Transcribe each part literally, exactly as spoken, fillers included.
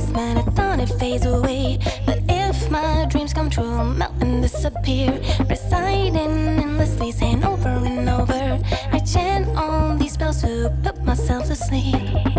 this man, I thought it fades away. But if my dreams come true, I'll melt and disappear. Reciting endlessly, saying over and over. I chant all these spells to put myself to sleep.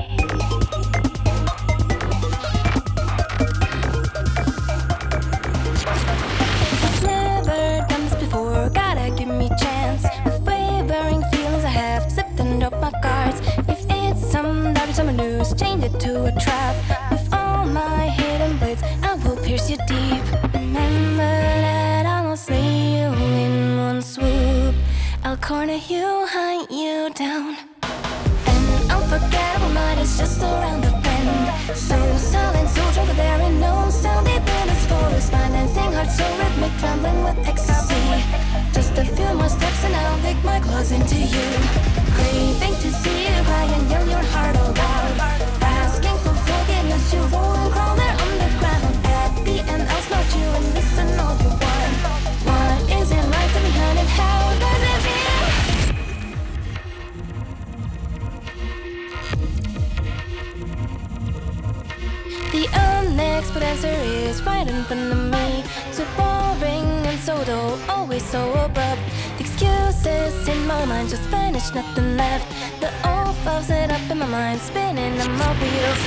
I've never done this before, gotta give me a chance. With wavering feelings I have, slipped and dropped my cards. If it's some dark summer news, change it to a trap. With all my hidden blades, I will pierce you deep. Remember that I will slay you in one swoop. I'll corner you, hunt you down. An unforgettable night is just around the bend. So silent, so trouble, there ain't no sound deep in its forest. My dancing heart so rhythmic, trembling with ecstasy. Just a few more steps and I'll dig my claws into you. Craving to see you cry and yell your heart out loud. Asking for forgiveness, you roll and crawl there underground. At the end I'll snort you and listen all you want. What is it like to be hunted? How does it feel? The unexpected answer is right in front of me. So boring and so dull, always so abrupt. The excuses in my mind just vanish, nothing left. The old files set up in my mind, spinning on my wheels.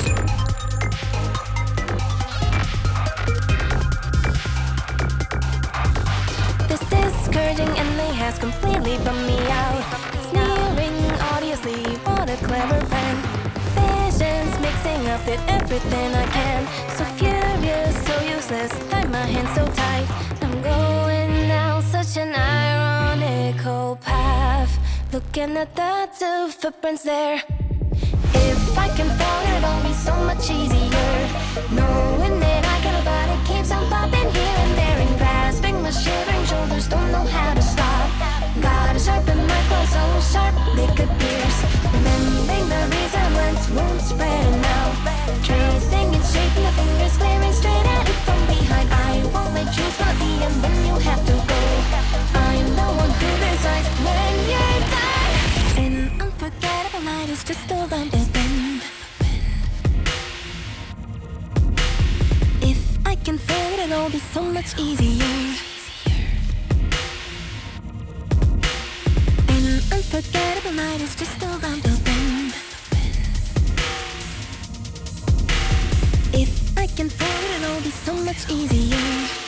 This discouraging ending has completely bummed me out. Sneering audiously, what a clever plan. Visions mixing up, did everything I can. So furious, so useless, tie my hands so tight. I'm going down such an ironical path. Looking at the two footprints there. If I can fall, it'll be so much easier. Knowing that I got a body keeps on popping here and there. And grasping my shivering shoulders, don't know how to stop. Gotta sharpen my claws so sharp they could pierce. Remembering the resemblance won't spread now. Tracing and shaping the fingers, glaring straight at it from behind. I won't let you spot the end when you have to go. I'm the one who decides when you're done. An unforgettable night is just around the bend. If I can feel it, it'll be so much easier. An unforgettable night is just around the bend. If I can feel it, it'll be so much easier.